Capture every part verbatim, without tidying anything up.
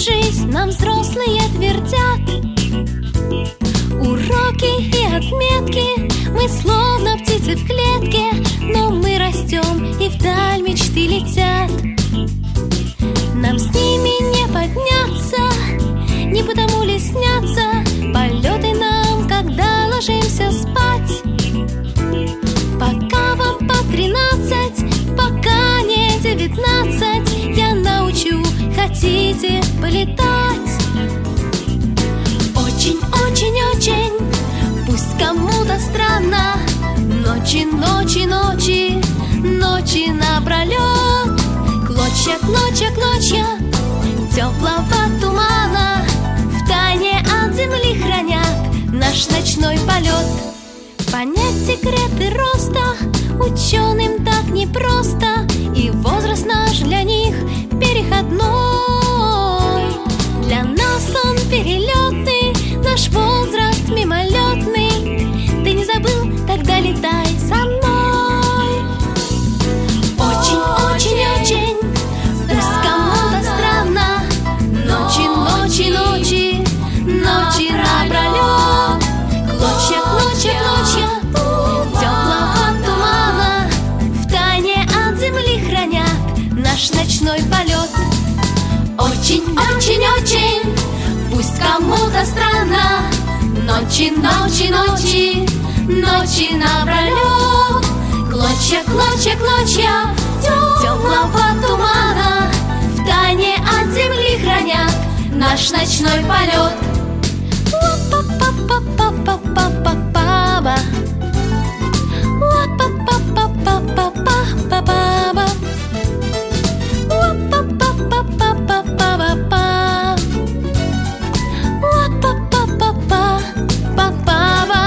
жизнь нам взрослые твердят. Уроки и отметки, мы словно птицы в клетке, но мы растем и вдаль мечты летят. Нам с ними не подняться, не потому ли снятся полеты нам, когда ложимся спать. Пока вам по тринадцать, пока не девятнадцать, я научу, хотите полетать. Очень-очень-очень, пусть кому-то странно, ночи, ночи, ночи, ночи напролет. Клочья, клочья, клочья теплого тумана втайне от земли хранят наш ночной полет. Понять секреты роста ученым так непросто, и возраст наш для них переходной. Для нас он перелетный, наш возраст мимолетный. Ты не забыл? Тогда летай со мной. Очень-очень-очень, пусть кому-то странно, ночи, ночи, ночи, ночи напролет. Клочья, клочья, клочья теплого тумана втайне от земли хранят наш ночной полет. Очень-очень-очень, пусть кому-то странно, ночи, ночи, ночи, ночи напролет. Клочья, клочья, клочья теплого тумана втайне от земли хранят наш ночной полет. Ла-па-па-па-па-па-па-па-ба. Ла-па-па-па-па-па-па-па-ба. Ла-па-па-па-па-па-па-ба. Ла-па-па-па-па-па-па-ба.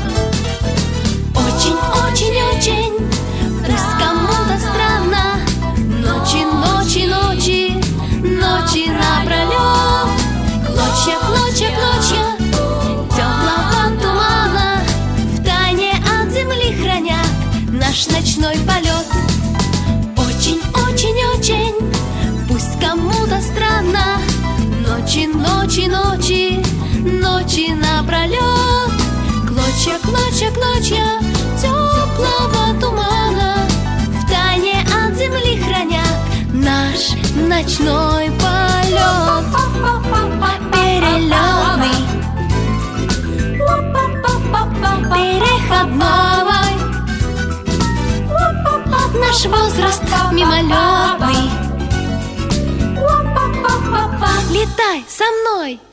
Очень-очень-очень, пусть кому-то странно, ночи, ночи, ночи, ночи напролет. Клочья, клочья, клочья теплого тумана втайне от земли хранят наш ночной полет. Очень-очень-очень, пусть кому-то странно, ночи, ночи, ночи, ночи напролет. Клочья, клочья, клочья теплого тумана втайне от земли хранят наш ночной полет. Перелетный, переходной, наш возраст мимолетный. Летай со мной!